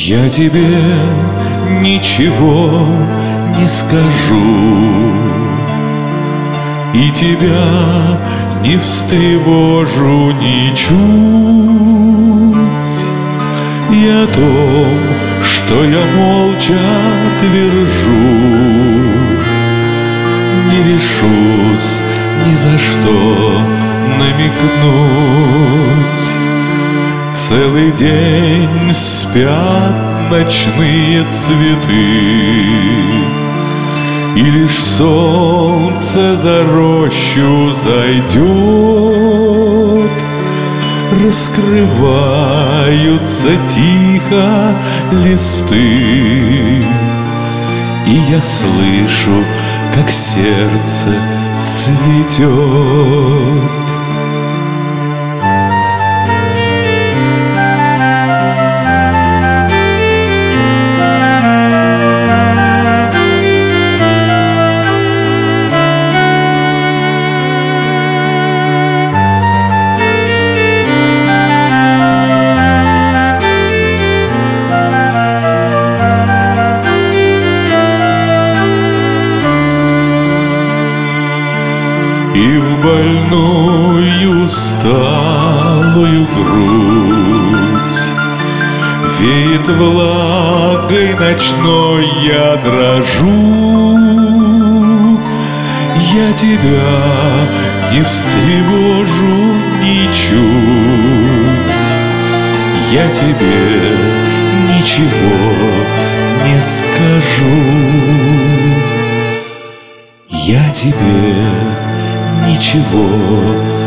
Я тебе ничего не скажу, и тебя не встревожу ничуть. Я о том, что я молча твержу, не решусь ни за что намекнуть. Целый день спят ночные цветы, и лишь солнце за рощу зайдет, раскрываются тихо листы, и я слышу, как сердце цветет. И в больную усталую грудь веет влагой ночной, я дрожу. Я тебя не встревожу ничуть, я тебе ничего не скажу. Я тебе ничего